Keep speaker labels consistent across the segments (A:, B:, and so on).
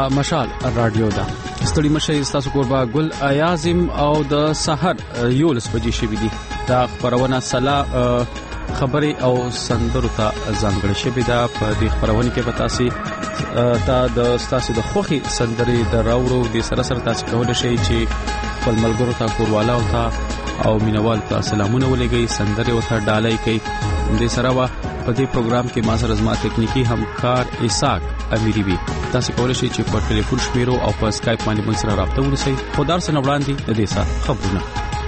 A: مشال رادیو ده. ستړي مشه تاسو قربا ګل اعظم او د سحر 11 بجې شوې دي. دا خبرونه سلا خبري او سندرو ته ځانګړې شوې ده. په دې خبرونه کې به تاسو د تاسو د خوخي سندري د راوړو د سره تاسو کولای شئ چې خپل ملګرو ته کوروالاو ته او مینوال ته سلامونه ولېږئ، سندري او ته ډالۍ کوي. د سره وا په دې پروګرام کې ما سره زما تکنیکی همکار اسحاق امیری وي. تاسو کولای شئ چې په ټلیفون شمیرو او په اسکایپ باندې موږ سره رابطه ونیسئ. خدای سره وړاندې د دې سره خبرونه.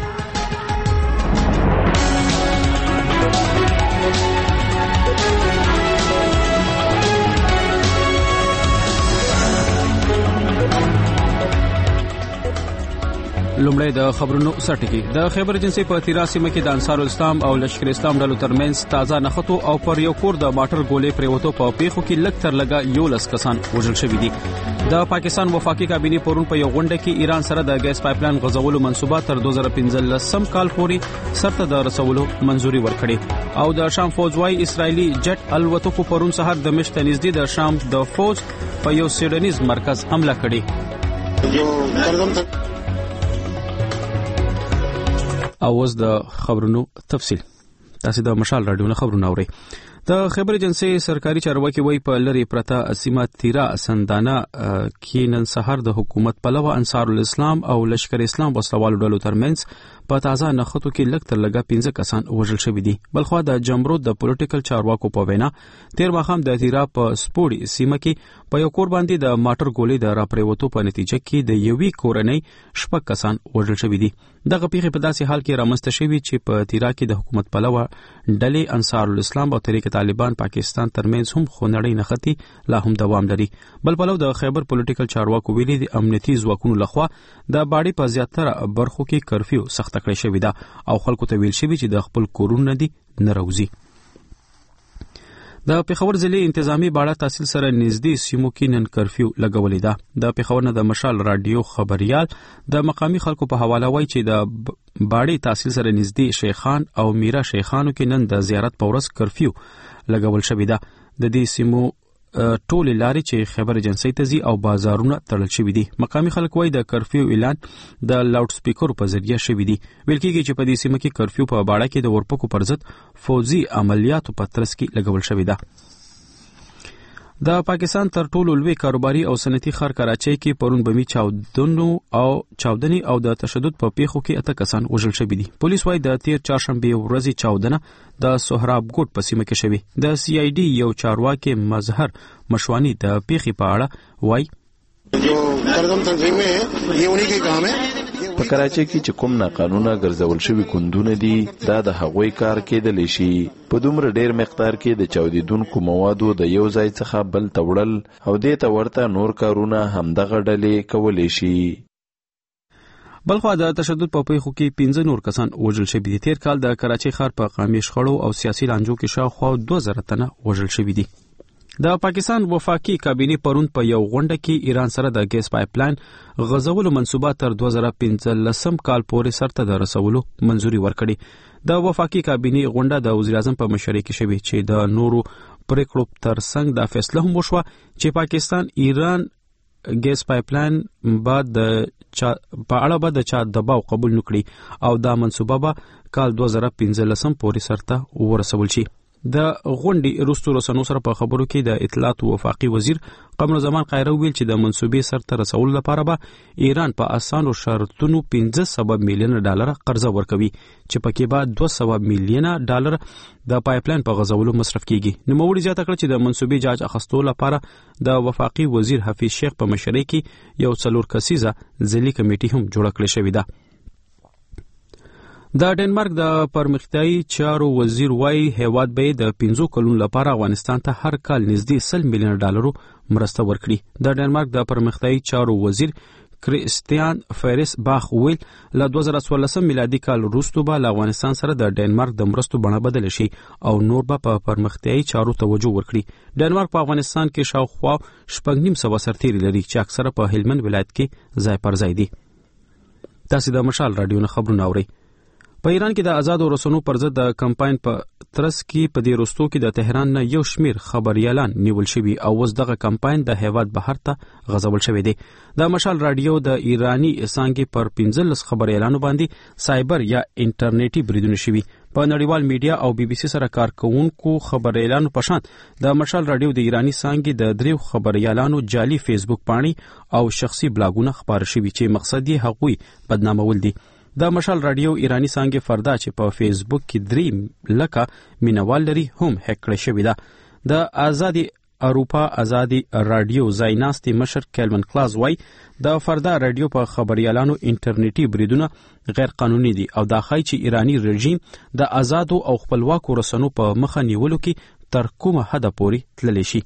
A: لومړی د خبرونو سرټکی. د خیبر ایجنسی په 83 مکه د انصار الاسلام او لشکر اسلام ډلو ترمنځ تازه نخټو او پر یو کور د ماټر ګولې پریوتو په پیښو کې لږ تر لږه 11 کسان وژل شوي دي. د پاکستان وفاقي کابینه پرون په یو غونډه کې ایران سره د ګیس پایپلاین غځولو منصوبه تر 2015 کال پورې سرته د رسولو منځوري ورکړي او د شام فوج وايي اسرایلی جټ الوتکو پرون سهار د مشت نږدې د شام د فوج په یو سیډنیز مرکز حمله کړې. اوس د خبرونو تفصیل. تاسو د مشال رادیو نه خبرونه اورئ. د خیبر ایجنسی سرکاري چارواکي وایي په لری پرته سیمه تیرا سندانه کې نن سحر د حکومت پلوه انصار الاسلام او لشکر اسلام وسلوالو ډلو ترمنځ په تازه نخټو کې لږ تر لږه 15 کسان وژل شوي دي. بلخو د جمرود د پولیټیکل چارواکو په وینا تیر ماښام د تیرا په سپوړی سیمه کې په یو کور باندې د ماټر ګولې د راپریوتو په نتیجه کې د یوې کورنۍ 6 کسان وژل شوي دي. دغه پیښه په داسې حال کې رامنځته شوې چې په تیرا کې د حکومت پلوه ډلې انصار الاسلام او طریق طالبان پاکستان ترمنځ هم خونړۍ نښتې لا هم دوام لري. بل پلو د خیبر پولیټیکل چارواکو ویلي د امنیتي ځواکونو لخوا د باډي په زیاتره برخو کې کرفیو سخت کړی شوی ده او خلکو ته ویل شوی چې د خپل کورونه دي نه راوځي. د پېښور ضلع انتظامی باړه تحصیل سره نږدې سیمو کې نن کرفیو لګولې ده. د پېښور نه د مشال رادیو خبريال د مقامی خلکو په حواله وایي چې د باړې تحصیل سره نږدې شیخان او میرا شیخانو کې نن د زیارت په ورځ کرفیو لګول شوی ده. د دې سیمو ټولې لارې چې خیبر ایجنسی ته ځي او بازارونه تړل شوي دي. مقامی خلک وایي د کرفیو اعلان د لاوډ سپیکر په ذریعہ شوی دی. ویل کېږي چې په دې سیمه کې کرفیو په باړه کې د ورپکو پر ضد فوجي عملیاتو په ترڅ کې لګول شوی ده. د پاکستان تر ټولو لوی کاروباري او صنعتي ښار کراچۍ کې پرون بمي چاودنې او د تشدد په پیښو کې 8 کسان وژل شوي دي. پولیس وايي د تیر چهارشنبه ورځې چاودنه د سهراب ګوټ په سیمه کې شوې. د سی آی ډي یو چارواکي مظهر مشوانی د پیښې په اړه وايي
B: جو ترجم تنظیم ہے یہ انہی کے کام ہے.
C: په کراچۍ کې چې کوم ناقانونه ګرځول شوي کندونه دي دا د هغوی کار کېدلی شي. په دومره ډیر مقدار کې د چاودیدونکو موادو د یو ځای څخه بل ته وړل او دې ته ورته نور کارونه همدغه ډلې کولی شي.
A: بلخو د تشدد په پیښو کې 15 نور کسان وژل شوي دي. تیر کال د کراچۍ ښار په قومي شخړو او سیاسي لانجو کې شاوخوا 2000 تنه وژل شوي دي. د پاکستان وفاقي کابینه پرون په یو غونډه کې ایران سره د ګیس پایپلاین غځولو منصوبه تر 2015 کال پورې سرته د رسولو منځوري ورکړي. د وفاقي کابینه غونډه د وزیر اعظم په مشرۍ کې شوې چې د نورو پریکړو ترڅنګ د فیصله هم وشوه چې پاکستان ایران ګیس پایپلاین بعد په اړه د چا دباو قبول نکړي او دا منصوبه به کال 2015 پورې سرته ورسول شي. د غونډې وروسته رسنیو سره په خبرو کې د اطلاعات وفاقي وزیر قمر زمان قایره ویل چې د منصوبې سرته رسول لپاره به ایران په اسانو شرطونو 15 میلیون ډالر قرضه ورکوي چې پکې به 200 میلیون ډالر د پایپلاین په غځولو مصرف کیږي. نوموړي زیاته کړه چې د منصوبې جاج اخستو لپاره د وفاقي وزیر حفیظ شیخ په مشرۍ کې یو 4 کسیزه ځلي کمیټي هم جوړه کړې شوې ده. د ډنمارک د پرمختیايي چارو وزیر وايي هیواد به د 15 کلونو لپاره افغانستان ته هر کال نږدې 100 میلیون ډالر مرسته ورکړي. د ډنمارک د پرمختیايي چارو وزیر کریستیان فیرس باخ ویل له 2014 میلادي کال وروسته به افغانستان سره د ډنمارک د مرستو بڼه بدل شي او نور به په پرمختیايي چارو توجه ورکړي. ډنمارک په افغانستان کې شاوخوا 9.5 سرتیري لري چې اکثره په هلمند ولایت کې ځای پر ځای دي. تاسو د مشال رادیو نه خبرونه اورئ. په ایران کې د آزادو رسنیو پر ضد د کمپاین په ترڅ کې په دې وروستو کې د تهران نه یو شمیر خبريالان نیول شوي او اوس دغه کمپاین د هیواد بهر ته غځول شوی دی. د مشال رادیو د ایرانی څانګې پر 15 خبريالانو باندې سایبر یا انټرنیټي بریدونه شوي. په نړیوال میډیا او بي بي سي سره کار کوونکو خبريالانو په شان د مشال رادیو د ایرانی څانګې د دریو خبريالانو جعلي فیسبوک پاڼې او شخصي بلاګونه خبره شوي چې مقصد یې هغوی بدنامول دي. د مشال رادیو ایرانی څانګې فردا چې په فیسبوک کې 3 لکه مینوال لري هم هک کړی شوی ده. د آزادي اروپا آزادي رادیو زایناستي مشر کلمن کلاز وای د فردا رادیو په خبريالانو انټرنیټي بریدونه غیر قانوني دي او دا ښایي چې ایرانی رژیم د آزادو او خپلواکو رسنیو په مخه نیولو کې تر کومه حده پورې تللی شي.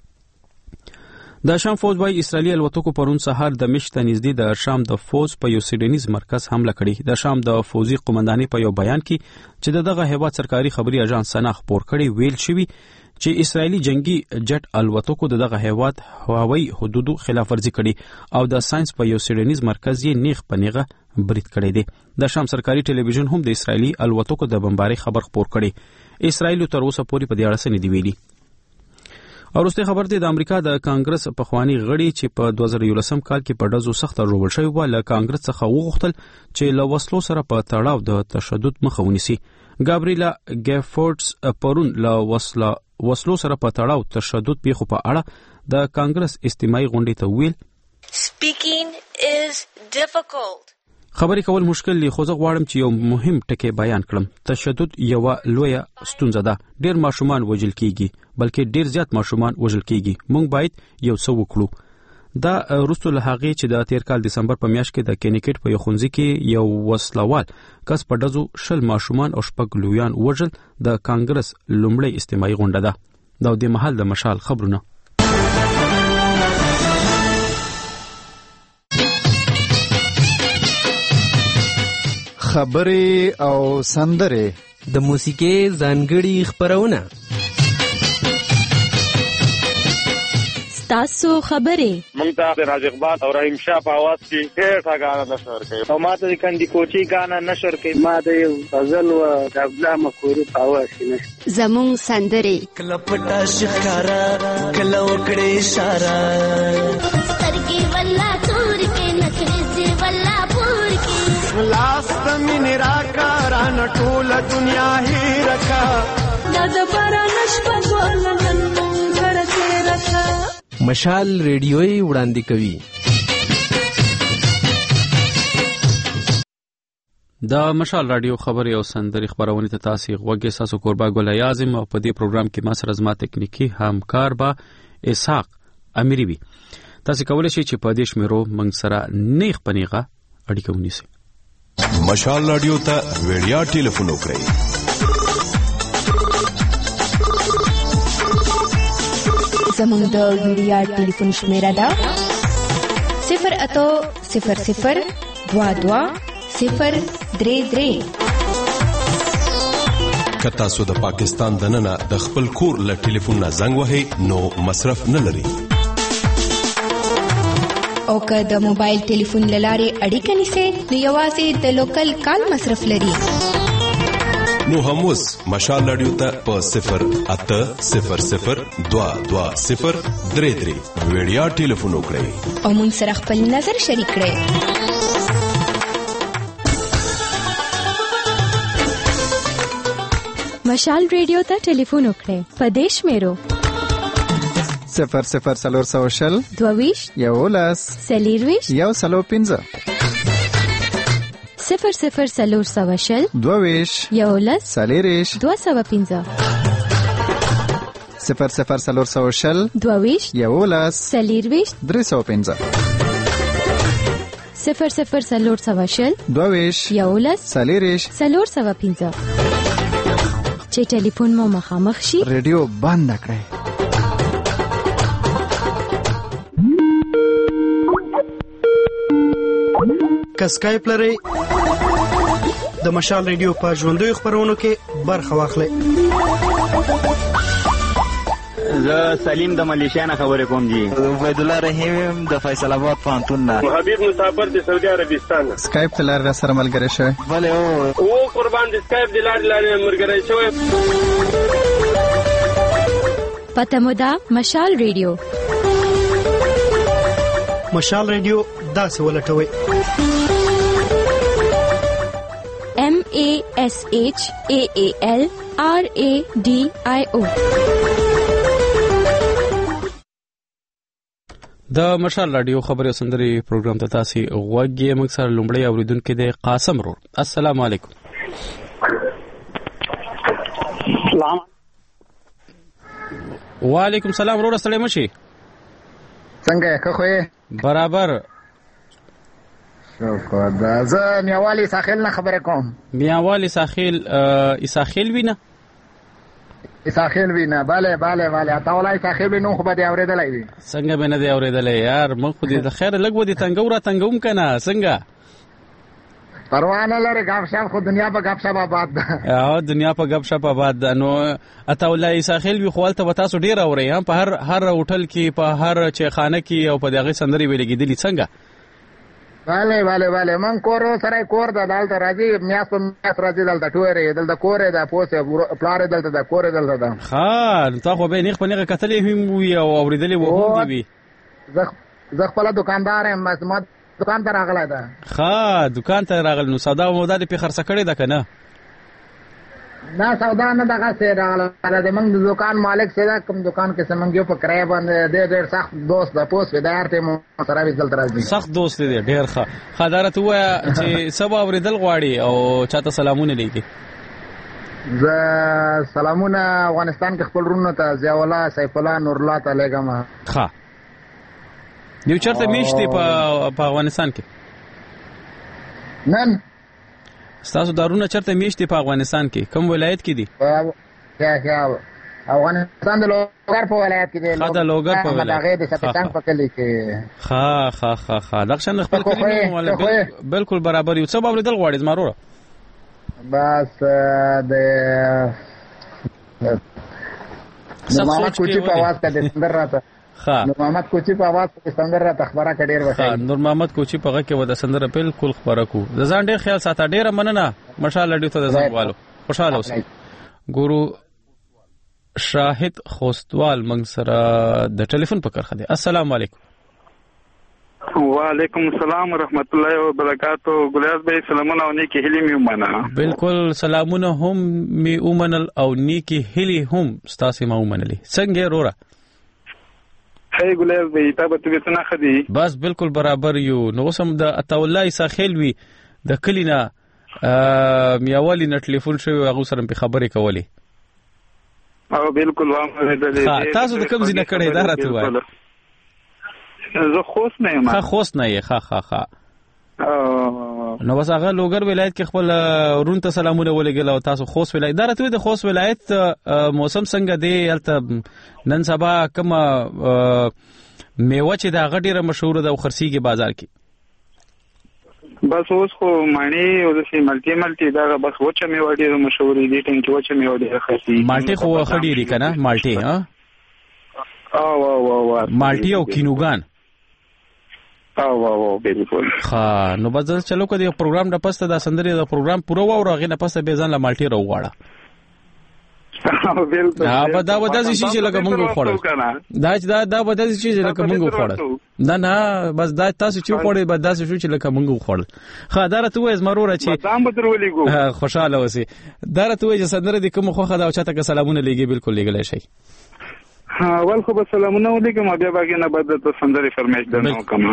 A: د شام فوج وايي اسرائیلي الوتکو پرون سهار د مشت نږدې د شام د فوج په یو سیډنیز مرکز حمله کړې. د شام د فوجي قومندانۍ په یو بیان کې چې دغه هیواد سرکاري خبري اژانس سنا خبر کړي ویل شوی چې اسرائیلي جنگي جټ الوتکو دغه هیواد هوایي حدودو خلاف ورزي کړي او د ساينس په یو سیډنیز مرکز یې نیغ په نیغه برید کړی دی. د شام سرکاري ټلویزیون هم د اسرائیلي الوتکو د بمبارۍ خبر خبر کړي. اسرائیل تر اوسه پورې په دې اړه څه نه دی ویلي. او وروسته خبر دی د امریکا د کانګرس پخوانی غړي چې په 2011 کال کې په ډزو سخت ژوبل شوی و له کانګرس څخه وغوښتل چې له وسلو سره په تړاو د تشدد مخه ونیسي. ګابریلا ګیفورډز پرون له وسلو سره په تړاو تشدد پیښو په اړه د کانګرس استماعي غونډې ته ویل
D: Speaking is difficult.
A: خبرې کول مشکل دي خو زه غواړم چې یو مهم ټکی بیان کړم. تشدد یو لویه ستونزه ده. ډېر ماشومان وژل کیږي بلکې ډېر زیات ماشومان وژل کیږي. موږ باید یو څه وکړو. دا وروسته له هغې چې د تیر کال دسمبر په میاشت کې د کینیکټ په یو ښوونځي کې یو وسلوال کس په ډزو 10 ماشومان او 6 لویان وژل د کانګرس لومړی استماعي غونډه ده. دا د محل د مشال خبرونه.
E: خبرې او سندرې
F: د موسیقي ځانګړي خبرونه
G: تاسو خبرې
H: مونږ ته د راز اقبال او رحیم شاه په आवाज کې ډېر غاڼه نشر کوي او ماته د کندي کوچي غاڼه نشر کوي. ما د یو غزل او د عبدالله مخوري په आवाज کې نشر
G: زمون سندرې
I: کله پټا شکارا کله وکړې اشاره
J: سترګې ولا تور کې نخرې سي ولا پور کې
I: لاس تمن راکا ران ټول دنیا هي رکا
J: د بارانش په ګولنن غړته رکا.
F: مشال ریډیوي وړاندې کوي.
A: د مشال رادیو خبري او سندري خبرونه ته تاسو غوږی ساسو قربا ګل اعظم او په دې پروګرام کې ما سره زما تکنیکی همکار با اسحاق امیری وي. تاسو کولای شئ چې په دې شمیرو موږ سره نیغ پنیغه اړیکه ونیسئ.
K: مشال رادیو ته ویډیا ټلیفون وکړئ.
G: زموږ د ویډیا ټلیفون شمیره ده 08000220033.
K: که تاسو د پاکستان دننه د خپل کور له ټلیفون نه زنګ وهئ نو مصرف نه لري.
G: او که د موبایل ټلیفون لارې اړیکه نیسئ نو یوازې د لوکل کال مصرف لري.
K: نو هم اوس مشال رادیو ته په 08000220033 ویډیا ټلیفون وکړئ
G: او موږ سره خپل نظر شریک کړئ. مشال ریډیو ته ټلیفون وکړئ په دې شمیرو
E: 00420
G: 22
E: 11
G: 40
E: 105
G: 00420
E: 22
G: 11
E: 40
G: 205
E: 00420
G: 22
E: 11
G: 40
E: 305
G: 00420
E: 22
G: 11
E: 40
G: 305 چې ټلیفون مو مخامخ شي
E: ریډیو بند کړئ.
L: که سکایپ لرئ د مشال ریډیو په ژوندۍ خبرونو کې برخه واخلئ.
M: زه سلیم د ملیشیا نه خبرې کوم جی.
N: عبید الله رحیم د فیصل آباد پوهنتون نه.
H: حبیب مسافر د سعودي عربستان.
E: سکایپ ته لار سره ملګری شوی.
H: بله او قربان د سکایپ د لارې ملګری شوی.
G: پته مو ده مشال ریډیو.
L: مشال ریډیو داسې ولټوي.
G: MASHAALRADIO.
A: د مشال رادیو خبري سندري پروګرام ته تاسو غوږی موږ سره لومړی اوریدونکو د قاسم رور. السلام علیکم.
H: سلام.
A: وعلیکم السلام رور. سلام مشي.
O: څنګه ښه خوې؟
A: برابر.
O: شکر. زه میاوالی ساحل نه خبرې کوم.
A: میاوالی ساحل اساخیل وینه.
O: اساخیل وینه. bale تاولای ساحل وینه خو به دی اورېدلای وي.
A: څنګه به نه دی اورېدلای یار؟ مخ خو دې د خیر لګ و دي تنګو را تنګوم کنه. څنګه
O: پروا نه لري. غاب شپ خو دنیا په غاب شپ آباد ده.
A: دنیا په غاب شپ آباد ده. نو اتاولای ساحل وی خپل ته تاسو ډیر اوري هم په هر هوټل کې په هر چخانه کې او په دغه سندري ویلګیدلی څنګه؟
O: bale من کور سره کور د دالته راځي. میاس په میاس راځي دالته ټوره دلته کور د پوسه پلار دلته د کور دلته ده.
A: ها نو تاسو به نه خپل کتلې هم وي او اوریدلې وو هم دی.
O: زه خپل دکاندار یم. ما دکان ته راغلی ده.
A: ها دکان ته راغلی. نو سودا مو د په خرڅ کړی ده کنه؟
O: نه سودا نه دغه څه راغله. د موږ د دکان مالک سره کوم دکان کې سمنګیو په کرای باندې ډېر سخت دوست د پوس ودار ته مو سره وځل راځي.
A: سخت دوست دی ډېر ښه. خدارت وایا چې سبا ورېدل غواړي او چاته سلامونه لیکي.
O: زه سلامونه افغانستان کې خپل رونو ته ضیاء الله سیف الله نور الله ته لګم.
A: ښه یو چرته میشتي په افغانستان کې
O: نن
A: تاسو دارونه چرته میشتي په افغانستان کې کوم ولایت کې دي؟
O: افغانستان د لوګر په ولایت کې دی.
A: دا لوګر په ولایت
O: دغه د سپټنګ په کلی کې.
A: ښه دښن خپل کلی ولا بالکل برابر یو. څه باور دل غواړي زمارو
O: بس د محمد کوچی په आवाज کې د سندر راته. نور محمد کوچی په आवाज کې سندر راته خبره کډیر وکړه.
A: نور محمد کوچی په غږ کې و د سندر بالکل خبره کو. ځان ډیر خیال ساته. ډیره مننه. مشال لډیو ته ځان والو. خوشاله اوسئ. ګورو شاهد خوستوال منګ سره د ټلیفون په کرخه دی. السلام علیکم.
H: وعلیکم السلام ورحمت الله وبرکاتہ. ګلیاس بھائی سلامونه او نیکی هلی می ومنه.
A: بالکل سلامونه هم می ومنل او نیکی هلی هم ستاسو ما ومنلې. څنګه رورا؟
H: هی ګلیاس بھائی تاسو ته څنګه خدي؟
A: بس بالکل برابر یو. نو سم د اتاولای ساحل وی د کلینا میاوالی نه ټلیفون شوی هغه سره په خبرې کولې.
H: او بالکل وامه
A: تاسو د کوم ځای نه کړی دا راته وایي؟
H: زه خوست نه یم.
A: خوست نه یې. ښه نو بس هغه لوګر ولایت کې خپل ورون ته سلامونه ولګل او تاسو خوست ولایت دا راته د خوست ولایت موسم څنګه دی؟ الته نن سبا کوم میوه چې دا غډیره مشهور ده او خرسيږي بازار کې؟
H: بس اوس خو مانی او د سی ملټي دا بس وچه میوه ډیره مشهور دي. ټینګ وچه میوه ډیره خرسي.
A: مالټي خو خډيري کنه؟ مالټي ها مالټي او کینوګان.
H: بالکل.
A: نو بس چلو کدی پروګرام د پسته دا سندري دا پروګرام پوره و او غینه پسته به ځان لا مالټي راوغواړه.
H: بالکل.
A: دا وداسي شي چې لکه مونږ خوړل. دا وداسي شي چې لکه مونږ خوړل. نه بس دا تاسو چې خوړل به داسې شو چې لکه مونږ خوړل. خدارته وې زمروره چې
H: دام بدرولې ګو.
A: خوشاله وسی. دارته وې چې سندره دي کوم خوخه دا او چاته سلامونه لګي بالکل لګلای شي.
H: اول خو به سلامونه ولیکم بیا باګه نه بد ته سندري فرمایش درنو کوم.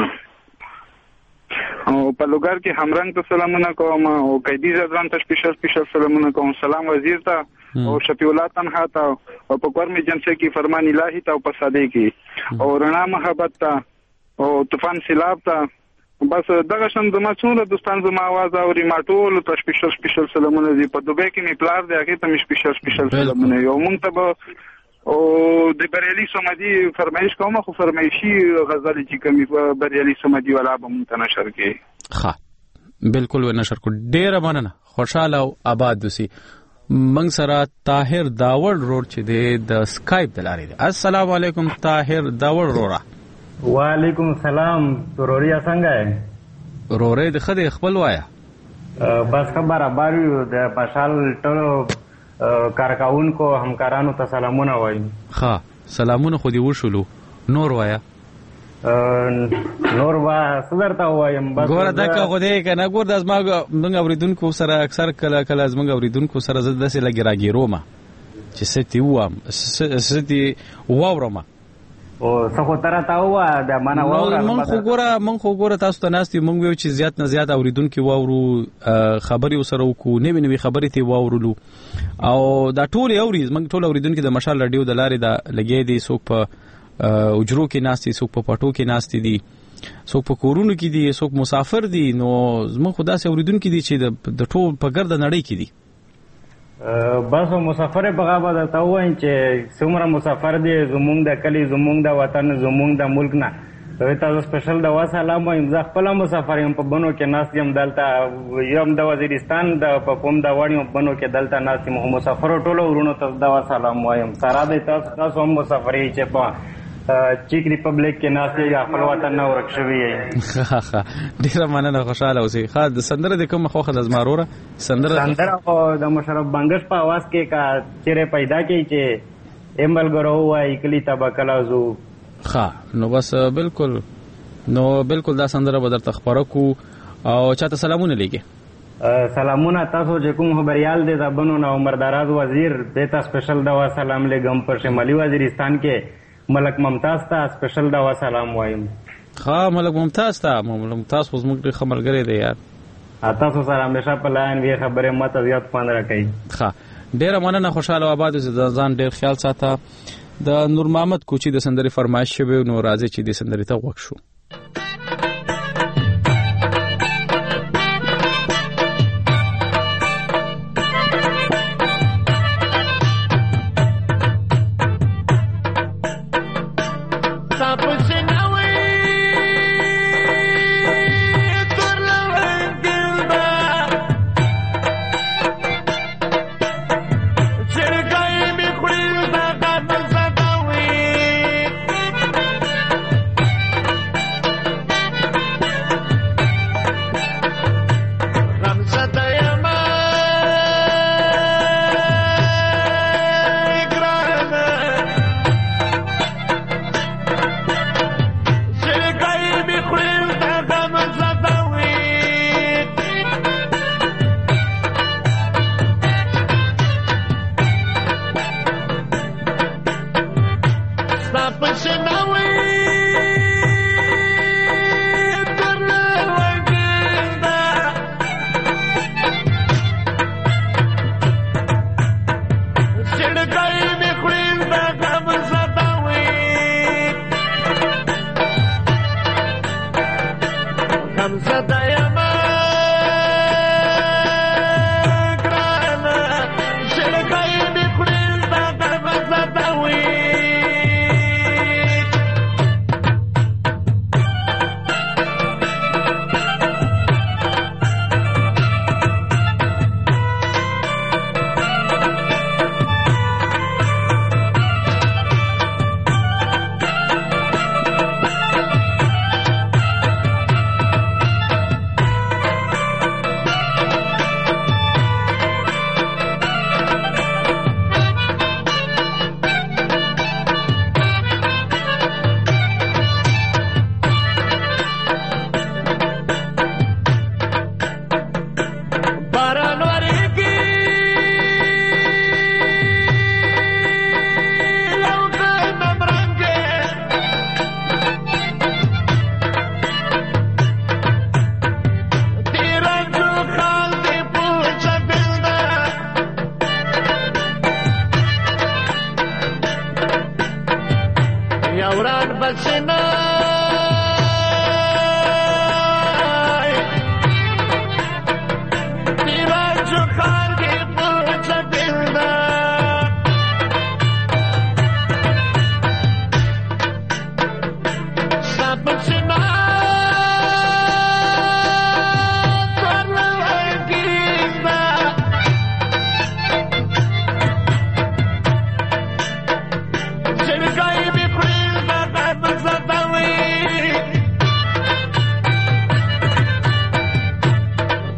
H: او په لوګر کې همرنګ ته سلامونه کوم او قیدی ځان ته سپیشل سلامونه کوم. سلام وزیر ته او شفیع الله تنها ته او په کور می جنسه کې فرمان الهی ته او په ساده کې او رڼا محبت ته او طوفان سیلاب ته. بس دغه شم د مڅونه دوستان زما आवाज او ریماټول ته سپیشل سلامونه دي. په دوبه کې می پلار دی هغه ته می سپیشل سلامونه یو مونږ ته او د بریالي سمدي فرمایش کومه خو فرمایشي غزل چې کومي بریالي سمدي ولا به مونږ ته نشر کې.
A: ښه بالکل و نشر کو. ډیره مننه. خوشاله او آباد اوسئ. منګ سره طاهر داوړ روډ چې د سکایپ د لارې دی. السلام علیکم طاهر داوړ رورا.
M: وعلیکم السلام. توروریا څنګه یې؟
A: رورې د خدای خپل وایا.
M: بس خبره بارو د پاشال ټولو کارکاونکو همکارانو ته سلامونه وایم.
A: ها سلامونه خو دې وشولو. نور وایا.
M: نور وا صدرته وایم. بس
A: ګوره دا که خو دې کنه ګور د ازما موږ اوریدونکو سره اکثر کله ازما اوریدونکو سره زړه داسې لګی راګیرومه چې ستې وام ستې واورم
M: او څه خو تر تا وا د معنا واورم.
A: من خو ګوره تاسو ته ناستي موږ ویو چې زیات نه زیات اوریدونکو واورو خبري وسره وکړو نوې خبرې ته واورلو او دا ټول اوري موږ ټول اوریدونکو د مشال رادیو د لارې دا لګي دي څوک په اجرو کې ناستي څوک په پټو کې ناستي دي څوک په کورونو کې دي څوک مسافر دي. نو زموږ خدا سي اوریدونکو دي چې د ټول په ګرد نړۍ کې دي.
M: بس مسافر په غابه د تاوین چې څومره مسافر دي زمونږ د کلی زمونږ د وطن زمونږ د ملک نه تاسو سپیشل د وسلام وایم. زه خپل مسافر یم په بنو کې ناست یم دلته یم د وزیرستان د په کوم د وړیو بنو کې دلته ناست یم مسافر ټولو ورونو ته د وسلام وایم. سره د تاسو هم مسافر یې چې په چیک ریپبلیک کې ناست یا خپل وطن نه ورک شوی یې.
A: ډیره مننه خوشاله اوسئ. ښه د سندره د کوم خوخه د زماروره سندره
M: خو د مشرف بنگش په आवाज کې کا چیرې پیدا کی چې ایمل ګرو وای کلی تبکلا زو.
A: ښه نو بس بالکل دا سندره به درته خبره کو او چاته سلامونه لګي.
M: سلامونه تاسو چې کوم خبريال دي د بنو نو عمر دراز وزیر دیتا سپیشل دوا سلام لګم پر شمالي وزیرستان کې ملک ممتاز ته سپیشل دوا سلام وایم.
A: ها ملک ممتاز خو زموږ د خبرګری دی یار.
M: تاسو سره همیشه په لاین وی خبره ماته زیات پاند راکړي.
A: ښه ډیره مننه خوشاله آباد اوسئ. ځان ډیر خیال ساته. د نور محمد کوچی د سندري فرمایش شوی نو راځي چې د سندري ته وښ شو.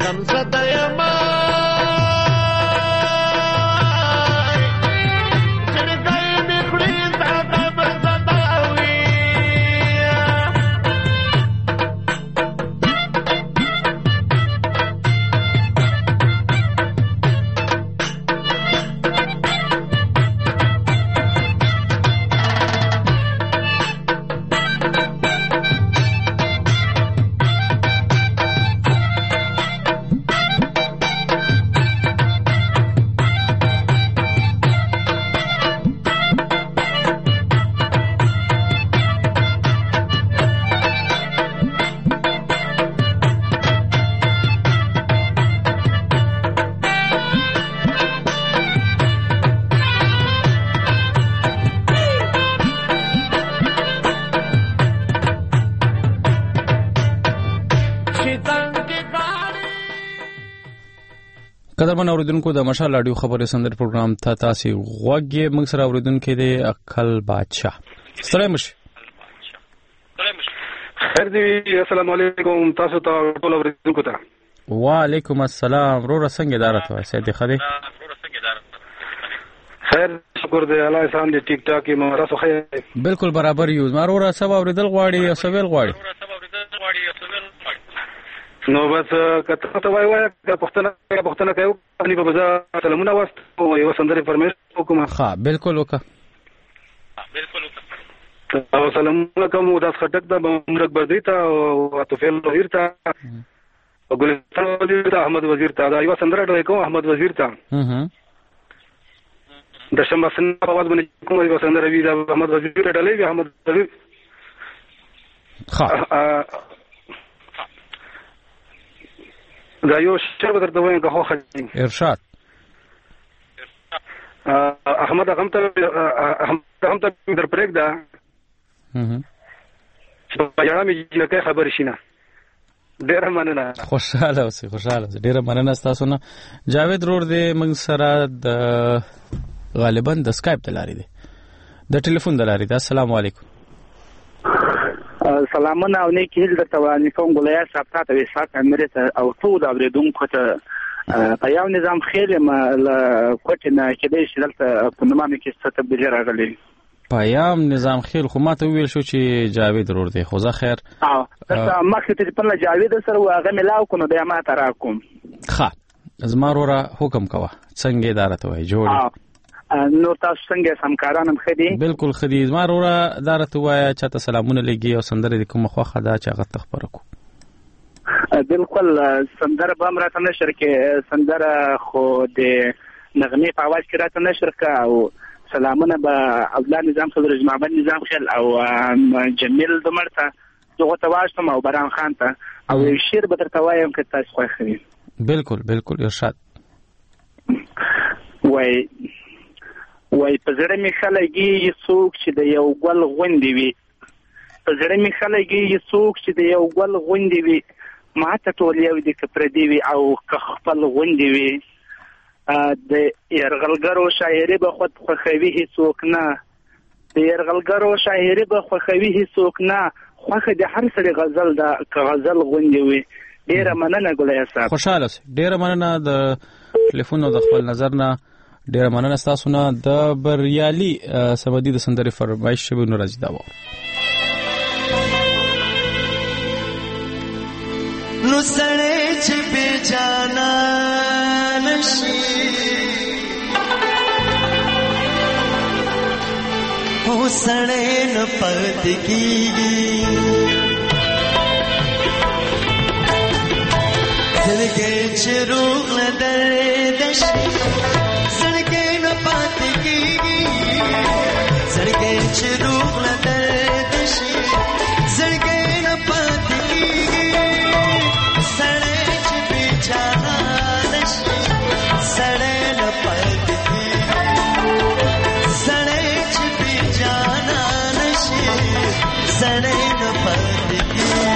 I: غم زدایما
A: قدرمن اوریدونکو د مشال رادیو خبري سندر پروګرام ته تاسو غوږی موږ سره اوریدونکو دی عقل بادشاہ سلام مش
P: خیر دی السلام علیکم تاسو ته ټول اوریدونکو ته
A: وعلیکم السلام رو رسنګ ادارت وای سید خدي
P: خیر شکر دی الله احسان دی ټیک ټاک ما راسو خیر
A: بالکل برابر یو ما رو سبا اوریدل غواړي او سویل غواړي
P: نو بس کته ته وای پښتنه کوي په بازار سلامونه واست او یو سندره فرمایش وکم
A: ها بالکل وکا
P: او سلامونه کوم د خټک د عمرک بدی ته او توفیل وزیر ته او ګلستان وزیر ته احمد وزیر ته دا یو سندره ډای کوم احمد وزیر ته د شمسن په आवाज باندې کوم یو سندره وی د احمد وزیر ته ډلې احمد وزیر
A: ها
P: دا یو شعر درته وایم که خو
A: ارشاد
P: احمد هم ته در پرېږ ده چې په یړه مې جنکۍ خبرې شي نه ډېره مننه
A: خوشحاله اوسئ ډېره مننه ستاسو نه جاوید رور دی موږ سره د غالبا د سکایپ د لارې دی د ټلیفون د لارې دی السلام علیکم
H: سلامونه او نیک هیل درته وړاندې کوم ګلیا صاحب ته وسات امریت او ټول اوریدونکو ته په یو نظام خیر ما کوټه نه کېدې چې دلته په نومانه کې څه تبدیلی راغلی
A: پیام نظام خیر خو ماته ویل شو چې جاوید رور دی خو زه خیر
H: دا مخکې ته په جاوید سره واغه ملاو کو نو بیا ما ته راکوم
A: ښه زما وروره حکم کوه څنګه اداره ته وای جوړ
H: نو تاسو څنګه همکارانم خدي
A: بالکل خدي زما وروره اداره ته وای چې سلامونه لګي او سندره کوم خوخه دا چې هغه تخبره کو
H: بالکل سندره به امراته نشر کې سندره خو د نغمه په आवाज کې راته نشر کا او سلامونه به اولاد نظام صدر جماعت نظام خل او جمیل دمرته دغه تواشتم او بران خان ته او شعر به درته وایم که تاسو خو خري
A: بالکل ارشاد
H: وای په زړه می خلګي څوک چې د یو ګل غوندې وي په زړه می خلګي څوک چې د یو ګل غوندې وي ما ته ټول یو د کپردي وي او خپل غوندې وي د يرغلګرو شاعري به خود خوخوي هیڅوک نه د يرغلګرو شاعري به خوخوي هیڅوک نه خوخه د هر سړي غزل د غزل غوندې وي ډیره مننه ګلیا صاحب
A: خوشاله ډیره مننه د ټلیفون او د خپل نظر نه ډیره مننه تاسو نه د بریالي سمدي د سندري فرمایش شوی نو راځي دا و
I: نو سړی چې بے جانا نشي او سړی نه پاتې کیږي زړګی چې روغ نه درد شي زړګی نه پاتې کیږي زړګی چې روغ نه درد شي زړګی نه پاتې کیږي سړی چې بے جانا نشي سړی نه پاتې کیږي سړی چې بے جانا نشي سړی نه پاتې کیږي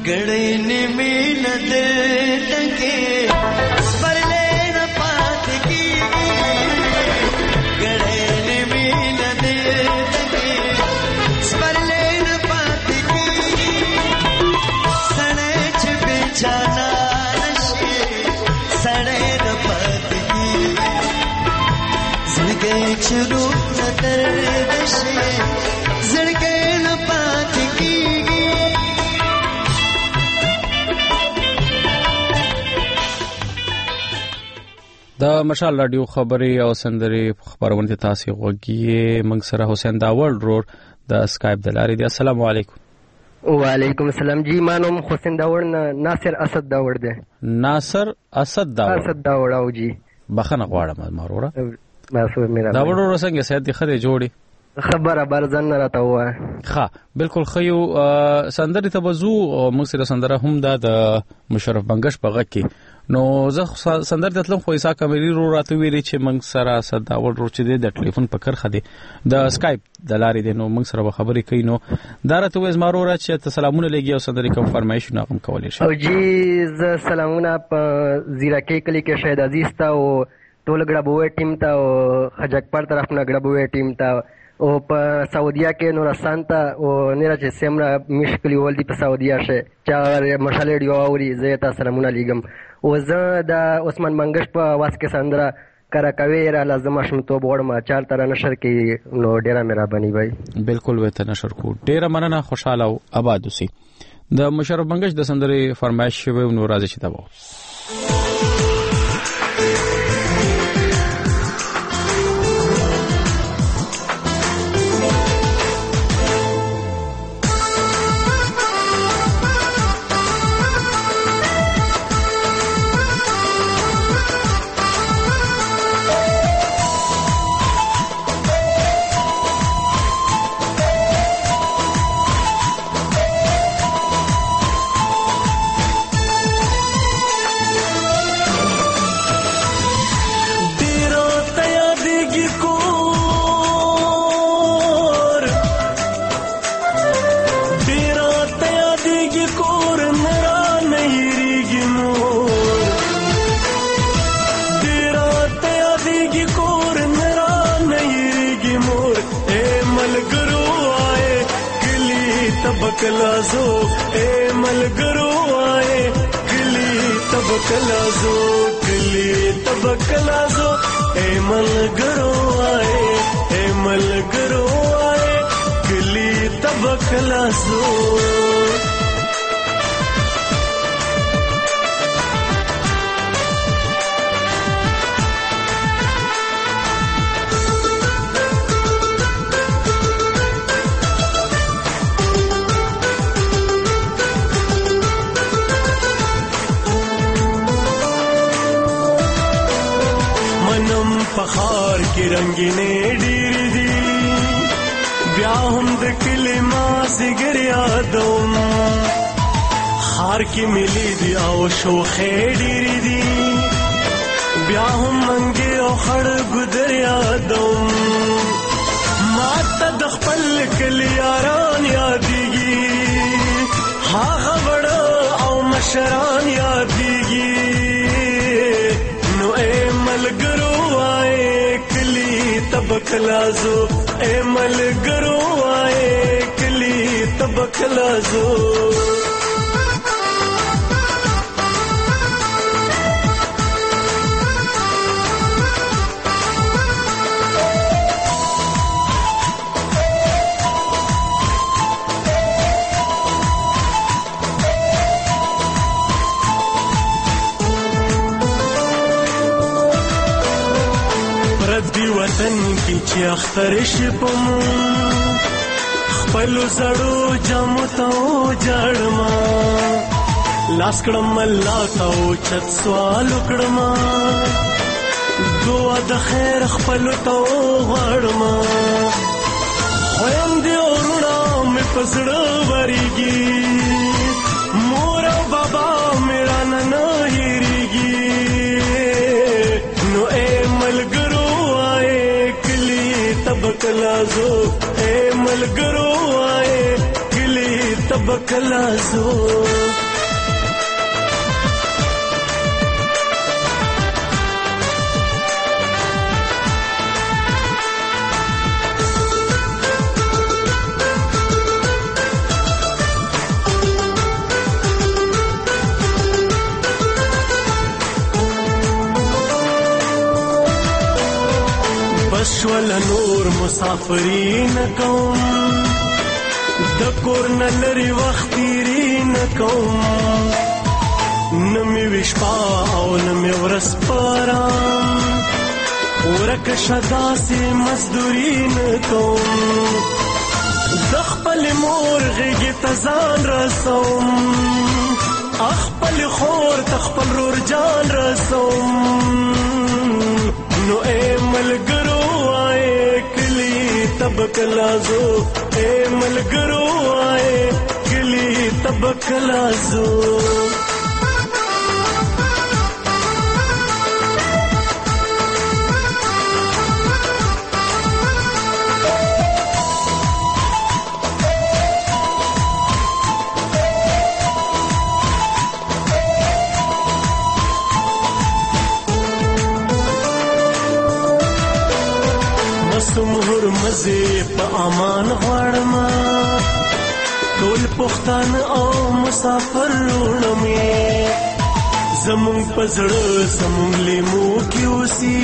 I: गड़े ने मिल दे टके परले न पात की गड़े ने मिल दे टके परले न पात की सने च बेचाना नशे सने न पात की जिंदगी चुरू न दर्द से जिंदगी न पात की
A: د مشال رادیو خبري او سندري خبرونه تاسو غوږی موږ سره حسین داوړ رور د اسکایپ د لارې دی. السلام علیکم.
Q: وعلیکم السلام جی. مانوم حسین داوړ ناصر اسد داوړ دی.
A: ناصر اسد
Q: داوړ او جی
A: بخنه غواړم ماروره
Q: ناصر میرا
A: داوړ ور څنګه سید دی خره جوړي
Q: خبره برزن راته وای.
A: ښه بالکل خيو سندري ته وزو موږ سره سندره هم د مشرف بنگش په غږ کې نو زه سندر د تلم خو ایسا کمری رو راته ویلي چې موږ سره صداول رو چې د ټلیفون په کرخه دی د اسکایپ د لارې دی نو موږ سره خبرې کوي نو دا راته وې زمارو را چې سلامونه لګي او سندري کوم فرمایش نه کوم کولای شي.
Q: او جی ز سلامونه په زیراکې کلی کې شهید عزیز ته او ټول ګډبوې ټیم ته او خجکپر طرف نه ګډبوې ټیم ته او په سعودیا کې نورستان ته او نه چې سیمرا مشکلی ول دي په سعودیا شه چا مشال ریډیو اوري زه تاسو سلامونه لګم او زه د عثمان منګش په واس کې سندره کرا کوي را لازم شم تو بوړم چار تر نشر کې نو ډیره مهرباني وای.
A: بالکل وته نشر کو ډیره مننه خوشاله او آباد اوسئ. د مشرف منګش د سندره فرمایش شوی نو راځي چې دا وو
I: कलाजो ए मलगरो आए गली तब कलाजो गली तब कलाजो ए मलगरो आए गली तब कलाजो पखार की रंगीने डीर दी ब्याहुम द किलिमा सिगर यादों हार की मिली दी आओ शोखे डीर दी ब्याहुम मंगे ओ खड़ गुदर यादों माता दखपल कलियारान यादीगी हा खबड़ा आओ मशरान यादीगी नो ए मलगरो तब कलाजो ए मलगरो आए कली तब कलाजो वतन की ची अख्तरिश पमो खपलो सड़ो जामतो जड़मा लास्कड़म मल्लाता चत सवाल उकड़मा दुआ द खैर खपलो तो वड़मा होयम दे औरुणा में पसड़ो वरीगी मोरा बाबा मेरा नना हिरीगी नो ए मलगरो तब कलाजो ए मलगरो आए किली तब تبکلا زو بشول نور مسافرین کوم د کور نه لري وخت تیرین کوم نمی وشپا او نمی ورس پارام ورک شدا سی مزدورین کوم د خپل مور غږی تزان رسوم خپل خور تخپل رور جان رسوم نو اے ملګرو آئے کلی تبکلا زو اے ملګرو آئے کلی تبکلا زو مهر مزه په امان غواړم ټول پښتون او مسافر لونمې زمون پزړه زمون لیمو کې اوسي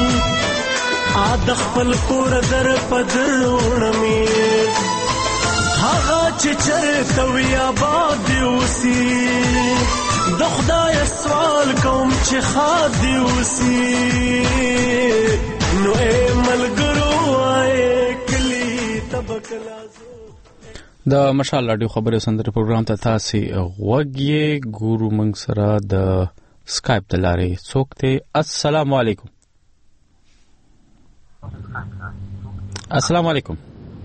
I: د خپل کور در پدر لونمې هغه چې چرته وي آباد دی اوسي د خدای سوال کوم چې خاد دی اوسي نو اے ملګرو
A: د مشال رادیو خبري سندره پروګرام ته تاسو غوږی ګورو موږ سره د سکایپ د لارې څوک ته السلام علیکم السلام علیکم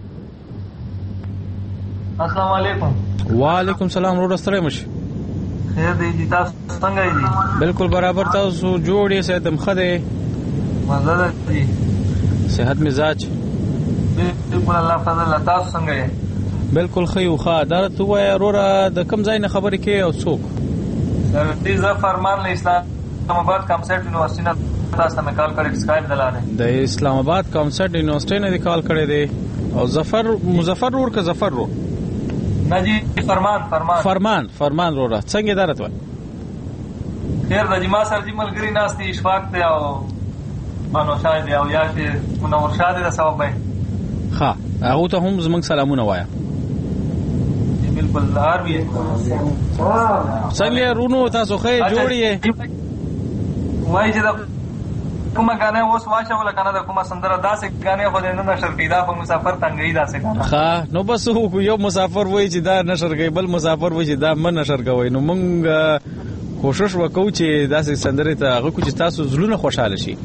R: السلام علیکم
A: وعلیکم السلام ورو سره مش
R: خیر دی جی تاسو څنګه یې
A: بالکل برابر تاسو جوړې سه تم خده
R: مزه دی
A: صحت مزاج
R: بالکل الله فضل تاسو څنګه یې
A: بالکل خیو خا درته وای وروره د کم ځای نه خبرې کې او څوک
R: دې ز فرمان له اسلام آباد کامسټ یونیورسيټي نه تاسو ته کال کړی سکایپ دلاره
A: د اسلام آباد کامسټ یونیورسيټي نه کال کړی دی او مظفر ور که ظفر ور
R: نه جی
A: فرمان وروره څنګه درته وای
R: خیر د جما سر جی ملګری ناستي اشفاق ته او بانو شاهد او یا چې منور شاهد د سبب وای
A: ها هغه ته هم زموږ سلامونه وایا
R: بالکل لار وی
A: څنګه رونو تاسو خې جوړی
R: وای چې دا کومه غانه اوس واشه ولا کنه دا کومه سندره داسې غانه خو نه نشر کیدا په مسافر تنګي داسې کنه
A: ها نو بس یو مسافر وای چې دا نشر کوي بل مسافر وای چې دا من نشر کوي نو موږ کوشش وکړو چې داسې سندره ته هغه کو چې تاسو زلونه خوشاله شي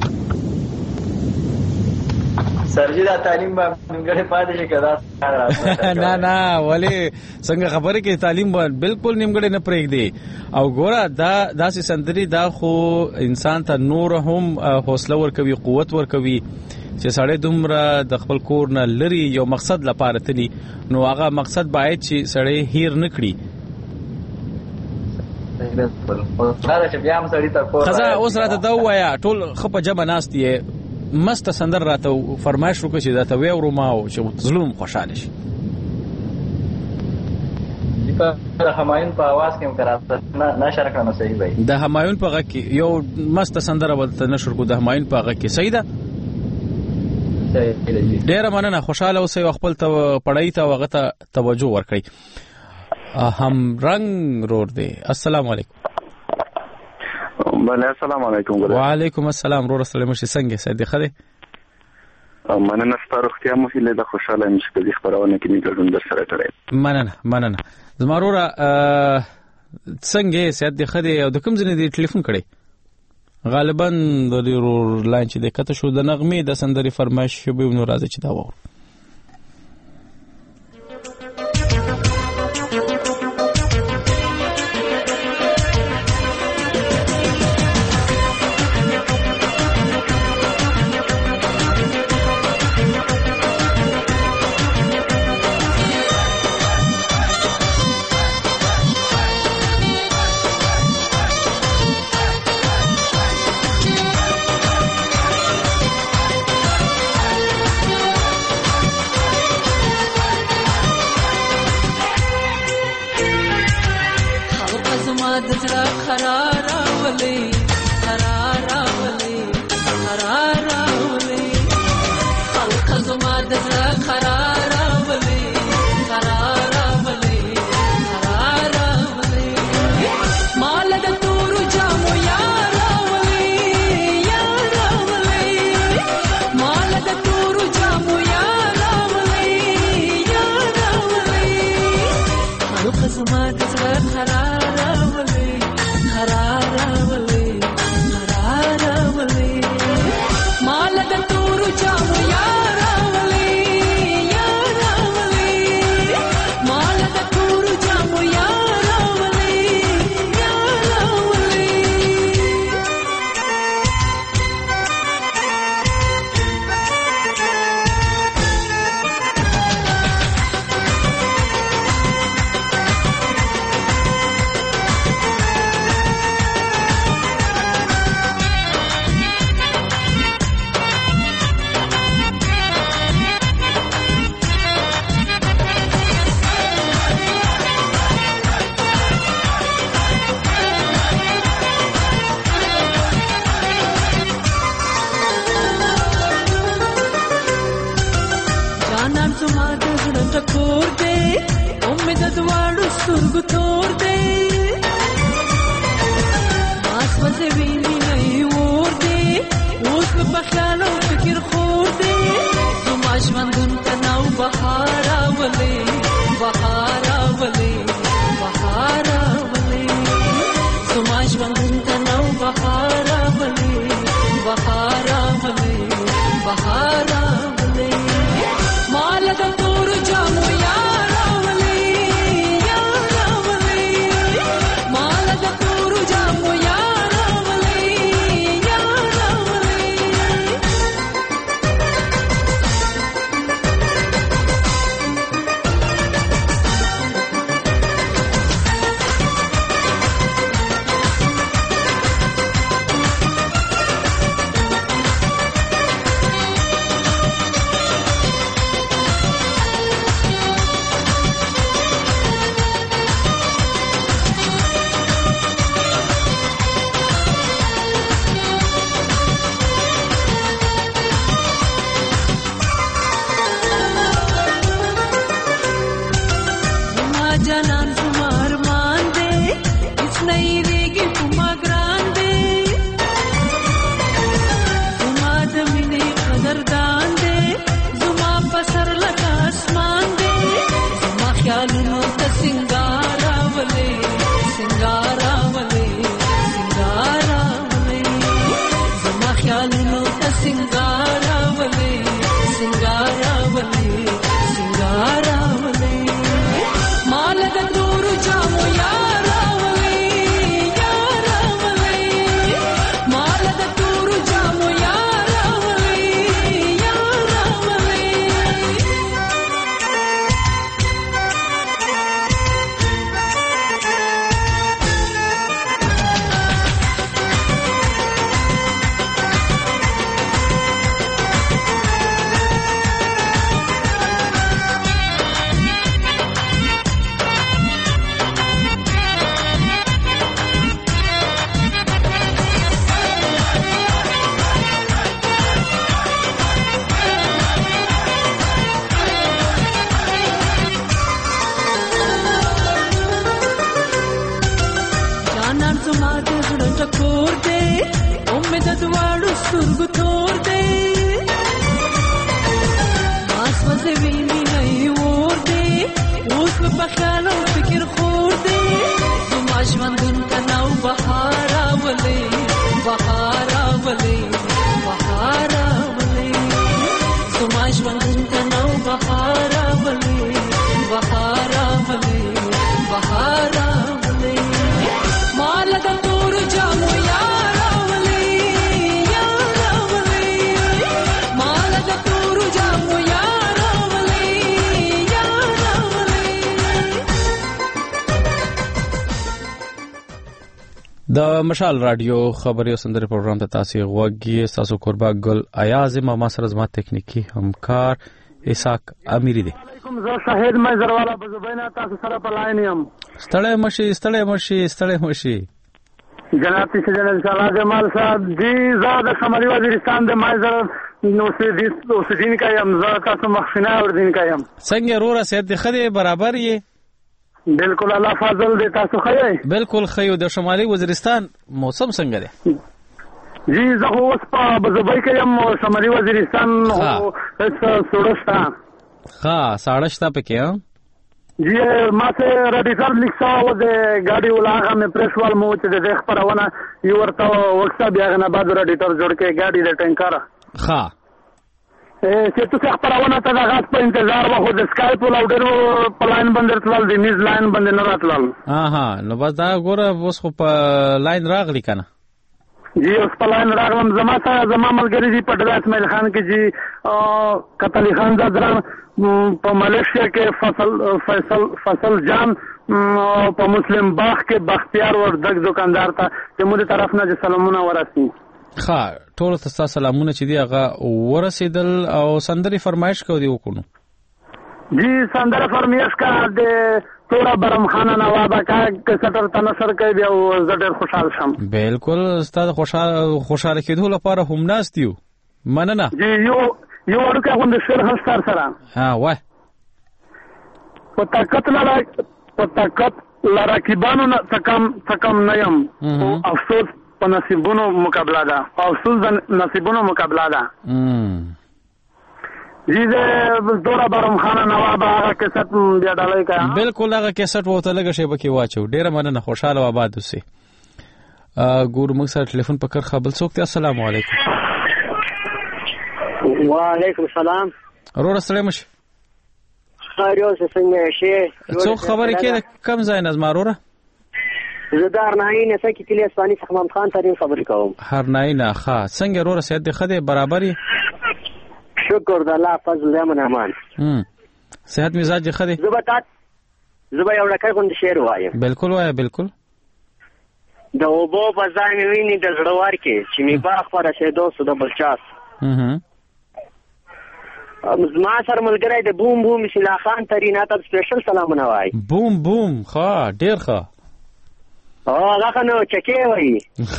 R: سرجی دا تعلیم با نیمګړې پاتې شي کدا
A: نه ولی څنګه خبره کې تعلیم بالکل نیمګړې نه پرېږدي او ګوره دا داسې سندري دا خو انسان ته نور هم حوصله ورکوي قوت ورکوي چې سړی دومره د خپل کور نه لري یو مقصد لپاره تلی نو هغه مقصد باید چې سړی هیر نه کړي خزا اوس راته دا وایا ټول خپه جمع ناست یې مست سندر راته فرمایش وکړي چې دا ته ویورو ما او چې ظلم خوشاله شي
R: د همایون په आवाज کې مقرات نه شرک نه صحیح وای
A: د همایون په غږ کې یو مست سندر ولته نشر کو د همایون په غږ کې صحیح ده ډیره مننه خوشاله اوسئ خپل ته پړای ته وغه ته توجه ورکړئ هم رنگ رور دی السلام علیکم
H: بله السلام علیکم
A: وعلیکم السلام رور سلام شي څنګه سید خره
H: مننه ستاسو اختیار مو فیله د خوشاله مشه په خبرونه کې میګړون در سره کړی
A: مننه زمارور څنګه سید خره او د کوم ځنې دی ټلیفون کړی غالبا د رور لاین چې د کته شو د نغمه د سندري فرمایش شوبې نو راځي چې دا وو
S: د زړه قرار راولي قرار راولي قرار راولي خلق زما د زړه قرار راولي قرار راولي قرار راولي مال د تور جامو یار راولي یار راولي مال د تور جامو یار راولي یار راولي خلق زما د زړه قرار راولي قرار راولي قرار راولي مال د تور جامو یار راولي یار راولي مال د تور جامو یار راولي یار راولي جانان زما د زړه ټکور دی امید د دواړو سترګو تور دی ماس وځي ویني نه اور دی اوس مې په خیال او فکر خور دی زما ژوندون ته نو بهار راولي بهار راولي بهار راولي زما ژوندون ته نو بهار راولي بهار راولي بهار راولي مال د تور جامو یار راولي یار راولي مال د تور جامو یار راولي یار راولي زما جانان زما ارمان دی هیڅ نه هېرېږي په ما ګران دی زما د مینې قدردان دی زما په سر لکه اسمان دی زما خیالونو ته سینګار راولي سینګار راولي سینګار راولي زما خیالونو ته سینګار راولي سینګار راولي سینګار راولي مال د تور جامو یار راولي یار راولي مال د تور جامو یار راولي یار راولي جانان زما د زړه ټکور دی امید د دواړو سترګو تور دی ماس وځي ویني نه اور دی اوس مې په خیال او فکر خور دی زما ژوندون ته نو بهار راولي بهار راولي بهار راولي زما ژوندون ته نو بهار راولي بهار راولي بهار راولي مال د تور جامو یار راولي یار راولي مال د تور جامو یار راولي یار راولي
A: د مشال رادیو خبري او سندري پروګرام ته تاسو غوږی تاسو قربا ګل ایاز ما سره زما تکنیکی همکار اسحاق امیری دی.
T: زه شهید مزروالا بزبینا تاسو سره په لاین یم.
A: ستړی مشي
T: جناب سیدنا انشاءالله جمال صاحب جی زه د شمالي وزیرستان د مایزر اوسیدونکی یم. زه تاسو مخفینه اوریدونکی یم.
A: څنګه وروره صحت دې ښه دی برابر یې؟
T: بالکل الله فضل دی. تاسو ښه یې؟
A: بالکل ښه یو. د شمالي وزیرستان موسم څنګه دی؟
T: جی زه خو اوس په بزبۍ کې یم. شمالي وزیرستان هېڅ سوړه شته.
A: ښه ساړه شته پکې ها؟
T: جی ما ته رادیکال لیک سوا د ګاډي ولاغه مې پرېښول مو چې د دې خپرونه یو ورته وکړه بیا هغه نه بعد رادیټر جوړ کې ګاډي د ټینکر
A: ښه
T: چې تاسو خپرونه ته د غاټ په انتظار وو د سکایپ لاودر په لاین باندې تلل د میز لاین باندې نه راتلل.
A: نو بس دا ګوره اوس خو په لاین راغلی کنه.
T: جی اوس په لاین راغلم. زما ملګری دی په ډله اسماعیل خان کې جی قتل خان زادران په ملیشیا کې فصل جان په مسلم باغ کې بختیار وردګ دکاندار ته زموږ طرف نه سلامونه ورسي.
A: ښه ټول ته سلامونه چې دی هغه ورسېدل او سندري فرمایش کو دی وکړو.
T: جی سندره فرمایش کا د تورا برم خانه نوابه کا کسټر ته نشر کوي بیا زه ډېر خوشحال شم.
A: بالکل ستاسو خوشاله کېدو لپاره هم ناست یو. مننه.
T: جی یو ورکه غوند شعر هستار سره
A: وای
T: په طاقت لراکبانو تکم نیم افسوس په نصیبونو مقابله ده. افسوس د نصیبونو مقابله ده. جی د دورا برم خانه نواب هغه کیسټ بیا ډالۍ کړه.
A: بالکل هغه کیسټ وته لګه شی بکی واچو. ډیره مننه. خوشاله و آباد اوسئ. ګور موږ سره ټلیفون په کار خبل څوک ته. السلام علیکم.
U: وعلیکم السلام.
A: ورور سره مش
U: خیر اوسه څنګه شي؟
A: څو خبرې کې کم ځای نظم وروره؟
U: زه د هرنایي نه سکه کلی اسپاني څخه محمد خان ترين خبرې کوم.
A: هرنایي نه ښه. څنګه وروره صحت دې ښه دی برابر یې؟
U: شکر د الله فضل دی امان.
A: صحت مزاج ښه دی؟
U: زه به یو ډکه غوند شعر وایم.
A: بالکل وایه. بالکل
U: د اوبو په ځای مې ویني د زړه ورکې چې مې باغ په رسېدو سو د بلچاس. زما سره ملګری د بوم بوم سلا خان ترين ته سپیشل سلامونه وای.
A: بوم بوم ښه ډېر ښه.
U: هغه نو چکه وای.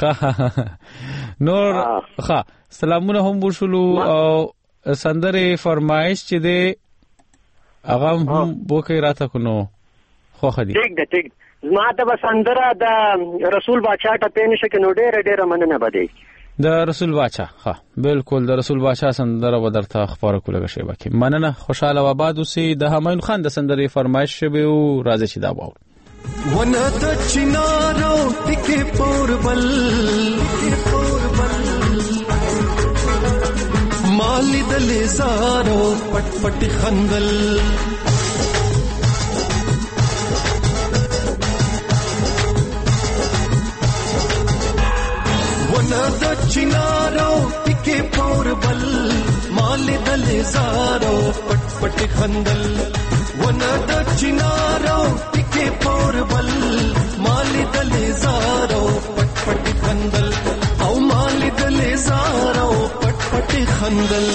A: نور ښه سلامونه هم وشولو او سندره فرمایش چې دی هغه هم بوکې راته کو نو خو خدي.
U: ټیک زما ته سندره د رسول باچا ته پېنه شکه نو ډېر مننه بده.
A: د رسول باچا ښه بالکل د رسول باچا سندره به درته خبره کوله شی باکې. مننه. خوشاله و آباد اوسئ. د همایون خان د سندرې فرمایش شوی او راځي چې دا واورو.
I: ونه د چنارو ټکي پوربل مالی دل زارو پټ پټ خندل ونه د چنارو ټکي پوربل مالی دل زارو پټ پټ خندل ونه د چنارو ټکي پوربل مالی دل زارو پټ پټ خندل او مالی دل زارو پټ پټ خندل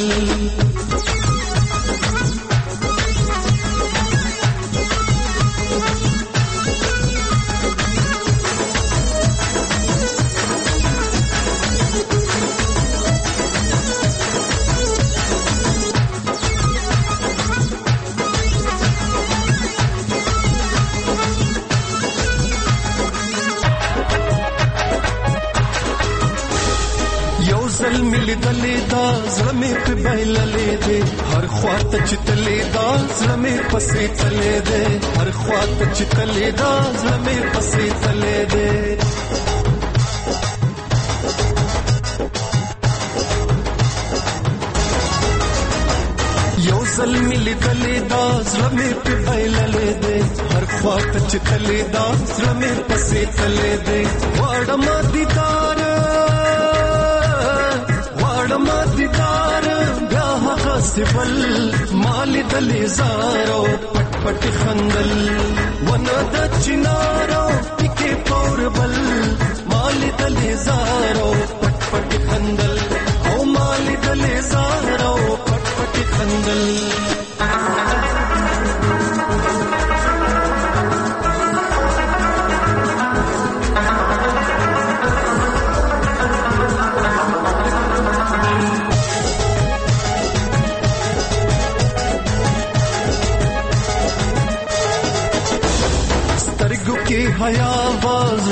I: ملي دلې دا زړه مې په بایللې دې هر خواته چې تلې دا زړه مې پسې تلې دې هر خواته چې تلې دا زړه مې پسې تلې دې یو ځل ملي دلې دا زړه مې په بایللې دې هر خواته چې تلې دا زړه مې پسې تلې دې واړه دیدار مددار بیا هغه سبل مالی دلی زارو پټ پټ خندل ونه د چنارو ټکي پوربل مالی دلی زارو پټ پټ خندل او مالی دلی زارو پټ پټ خندل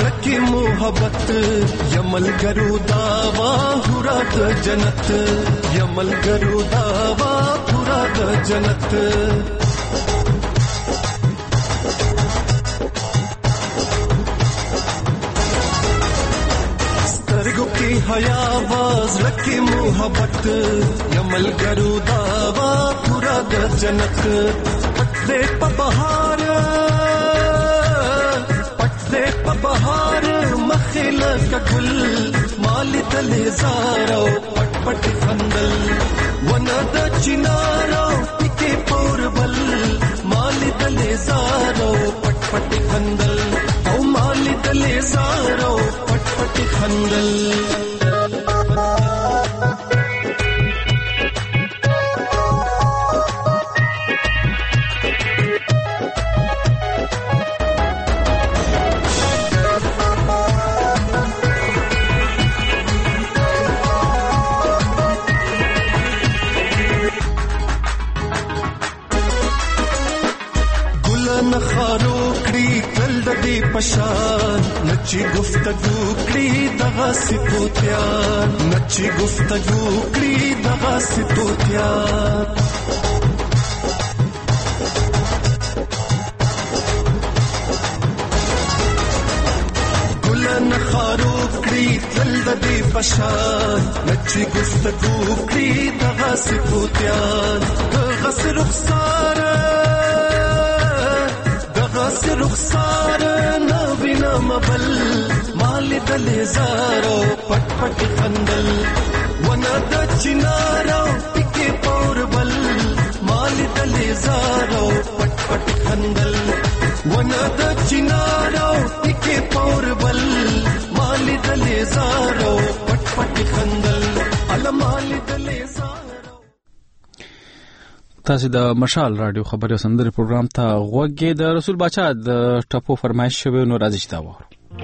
I: لکی محبت یمل گرو داوا پورا د جنت یمل گرو داوا پورا د جنت سترګو کې حیا باز لکی محبت یمل گرو داوا پورا د جنت پټ په بهار په بهار مخل کګل مال دل زارو پټ پټ خندل ونه د چنارو پکې پوربل مال دل زارو پټ پټ خندل او مال دل زارو پټ پټ خندل پشان نچی گفتگو کړي دغه سپوتیان نچی گفتگو کړي دغه سپوتیان ګلن خارو کړي تل دې پشان نچی گفتگو کړي دغه سپوتیان دغه رخسار رخسار نبینا مبل مال دل زارو پټ پټ خندل ونه د چنارو پکې پوربل مال دل زارو پټ پټ خندل ونه د چنارو پکې پوربل مال دل زارو پټ پټ خندل ال مال دل زارو.
A: تاسو د مشال رادیو خبري سندري پروګرام ته غوږی د رسول باچا د ټپو فرمایش شوی نو راځي چې دا وره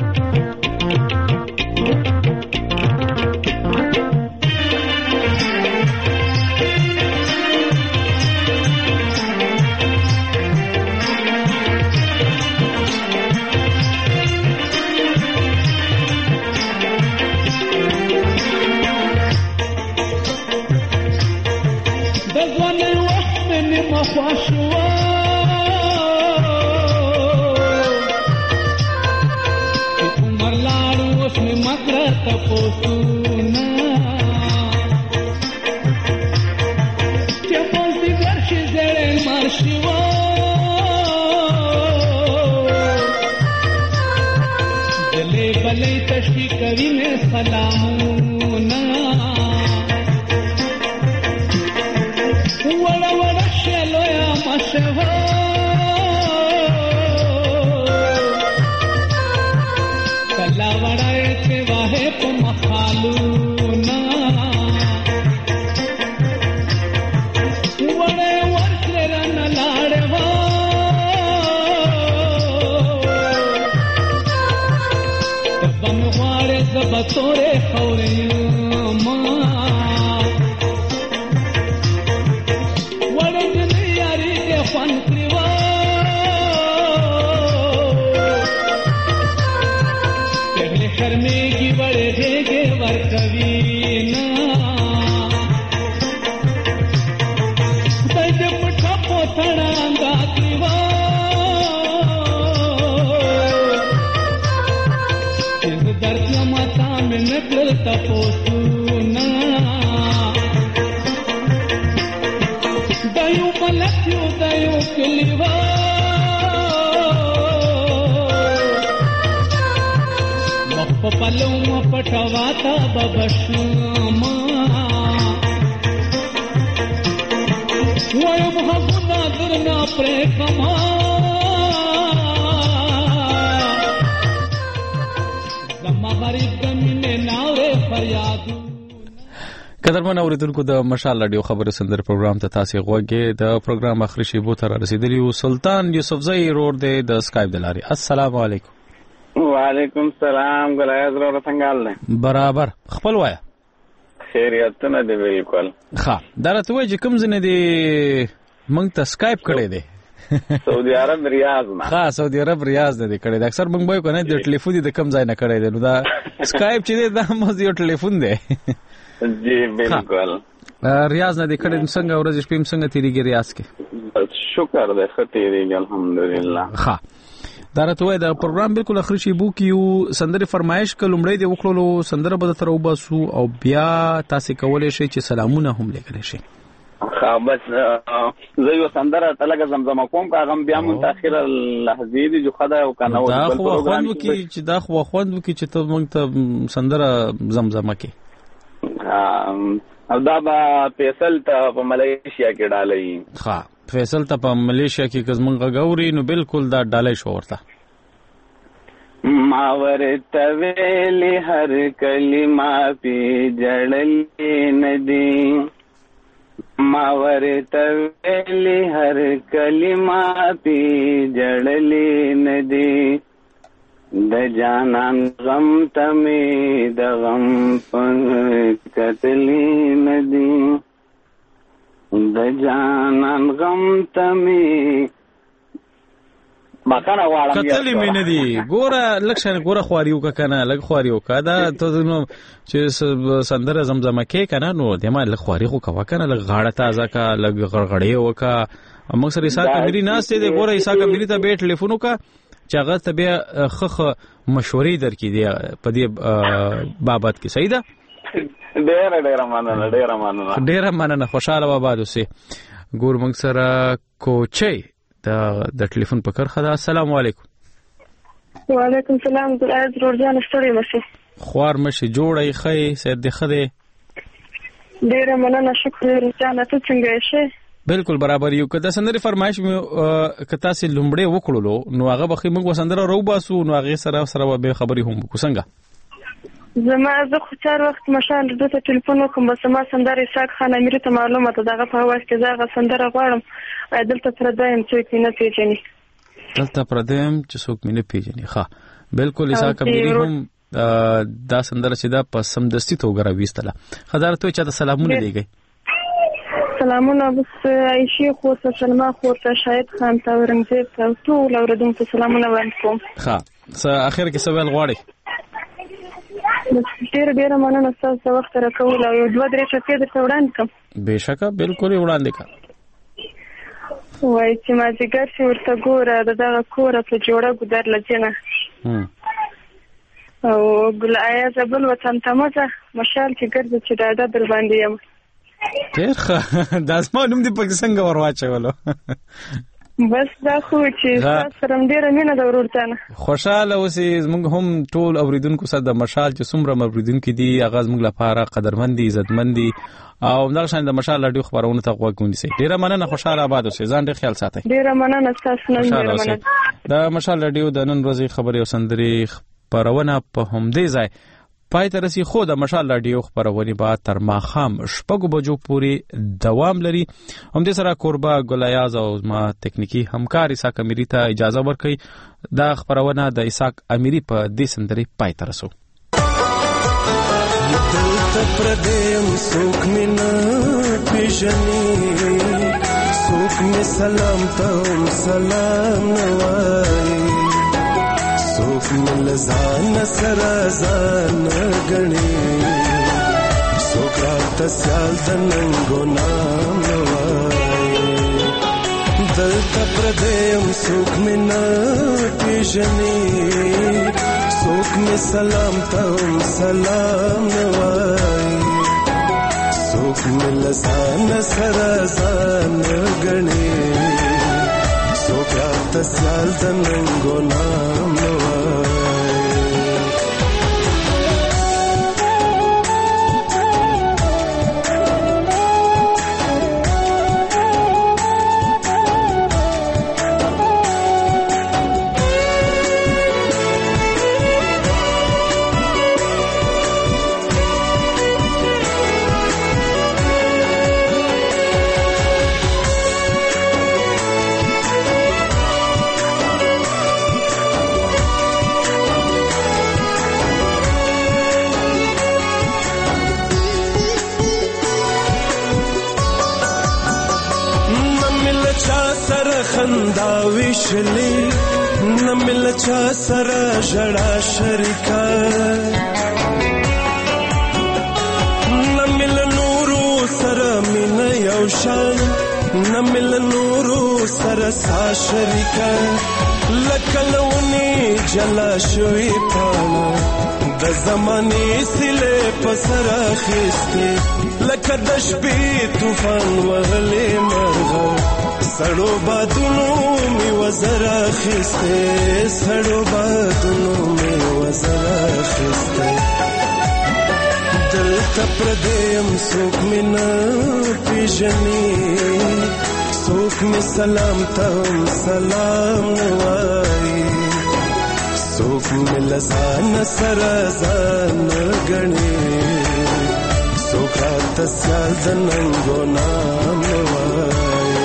A: قدرمن اوریدونکو د مشال رادیو خبري سندري پروګرام ته تاسو غوږی د پروګرام اخري شیبو تر رسیدلی سلطان یوسفزئی روډ د سکایپ دلاري. السلام علیکم.
B: وعلیکم السلام. ګلایز رو څنګه حال
A: برابر خپل وایا
B: خیریتونه دی بالکل.
A: ښه درته وای چې کوم ځنه دی مونږ ته سکایپ کړی دی
B: سعودي عرب ریاض نه.
A: ها سعودي عرب ریاض نه کړی دا اکثر موږ به کنه د ټلیفون د کم ځای نه کړی دی نو دا سکایپ چې دا مو یو ټلیفون دی.
B: جی بالکل.
A: ریاض نه کړی څنګه ورځ شپې څنګه تیریږي ریاض کې؟
B: شکر دې ختیریږي الحمدلله.
A: ها دا راته دا پروګرام بالکل اخر شی بو کیو سندره فرمایش کلمړې دی وکړلو سندره به تر وباسو او بیا تاسو کولای شئ چې سلامونه هم لیکلی شئ.
B: ها بس زه یو سندره تلګه زمزمه کوم هغه بیا متأخر لحظې دي جو خدای او کنه
A: دا خو خوند وکي چې دا خو خوند وکي چې ته موږ ته سندره زمزمه کې.
B: او دا با فیصل ته په ملیشیا کې ډالۍ.
A: ها فیصل ته په ملیشیا کې کزمنګ غوري نو بالکل دا ډالۍ شو ورته.
B: ما ورته ویلې هر کلمه پی جړلې ندی ما ورته ویلې هر کلمه پی جړلې ندی د جانان غم تمه د غم په کتلې ندی د جانان غم تمه مکانه واړم
A: کتلې مې نه دي ګوره لکشن ګوره خواریو کا کنه لګ خواریو کا دا ته نو چې سندره زمزمه کې کنه نو دمه لګ خواري خو کا کنه لګ غاړه تازه کا لګ غړغړې وکا موږ سره ایسا کمیری ناشته دي ګوره ایسا کمیری ته به ټلیفون وکا چې هغه ته بیا خخ مشورې درکې دی په دې بابت کې صحیح ده. ډیره مننه خوشاله آباد اوسئ. ګور موږ سره کوچي د ټلیفون په کرخه ده. السلام علیکم.
C: وعلیکم السلام. د ضرور جان ستړي مشي
A: خوار مشي جوړي خې سید د خده
C: ډیره مننه شکر جان ته څنګه یې؟
A: بالکل برابر یو که د سندري فرمایش مې کتا سي لومړی وکړلو نو هغه بخې موږ وسندره روباسو نو هغه سره به خبري هم کو څنګه
C: زما زه خو چار وخت مشال دته ټلیفون وکم بس ما سندره ساق خان امیر ته معلومه ده دغه په واسطه کې زغه سندره غواړم دلته پردایم څوک نه پیژني
A: دلته پردایم چې څوک نه پیژني. ها بالکل اساق امیر هم دا سندره چې دا په سمدستي توګه راويستله. خدای ته چا ته سلامونه دیږي.
C: سلامونه بس عائشه خو سلمہ خو ته شاهد خان ته ورنځ ته ټول اوردونکو سلامونه وړاندې کوم.
A: ها اخر کې سوال غواړي.
C: ډیره مننه تاسو وخت راکول او یو دوه درې چټې درته وړاندې کوم.
A: بهشکه بالکل وړاندې کوم.
C: وای چې ما ځګر چې ورته ګوره دغه کور په جوړه ګدر لجنه او ګل آیا زبل وطن تمزه مشال چې ګرځي چې دادا در باندې یم.
A: ډیر ښه دا زما نوم دې پکې څنګه ورواچولو؟
C: بس دا خو چې تاسو سره ډیره مینه د ورورتانه
A: خوشاله اوسئ. زموږ هم ټول اوریدونکو سره د مشال چې څومره اوریدونکو دي هغه زموږ لپاره قدرمن دي عزتمن دي او دغه شان د مشال رادیو خبرونه ته غوږ ونیسئ. ډیره مننه خوشاله آباد اوسئ. ځان ډیر خیال ساتئ.
C: ډیره مننه تاسو نه ډیره مننه.
A: د مشال رادیو د نن ورځې خبري او سندري خبرونه په همدې ځای پای ته رسي. خو د مشال رادیو خبرونه بعد تر ماښام 6 بجو پورې دوام لري. همدې سره قربا ګلیاز او ما تکنیکی همکار اساق امیری ته اجازه ورکړي. دا خبرونه د اساق امیری په دې سندري پای ته رسو.
I: دلته پردیم سوک مې نه پیژني سوک مې سلام ته سلام وایي سوک مل ځان سره ځان غني سوک رات سیال د ننګو نام وایي دلته پردیم سوک مې نه پیژني سوک مې سلام ته سلام وایي سوک مل ځان سره ځان غني سوک رات سیال د ننګو نام خندا وشلی نمل چا سره ژړا شریکا نمل نورو سره مینه یو شان نمل نورو سره سا شریکا لکلونی جلا شوی پانا د زمانې سله پسر اخیسته لکه د شپې طوفان وهلې مرغه سړو بادونو می وزر اخیسته سړو بادونو می وزر اخیسته دلته پردیم څوک می نه پیژني څوک می سلام ته سلام نه وایي څوک می لسان سره ځان ګڼي څوک راته سیال د ننګو نام نه وایي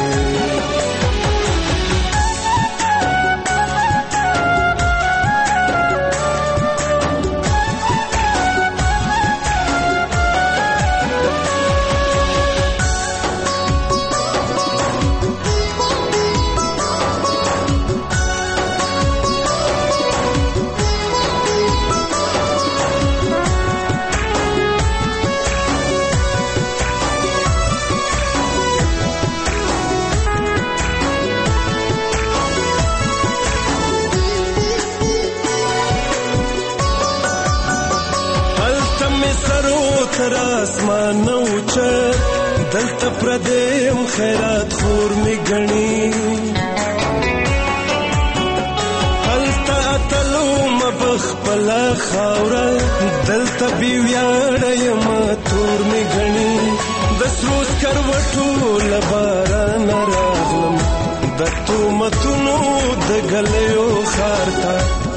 I: تر اسمان اوچه دلته پردیم خیرات خور می گنی هلته اتلو مبخ پلا خاوره دلته بیویاړه یم تور می گنی د سروس کروټو لباران راغلم د تومتونو د ګلیو خارتا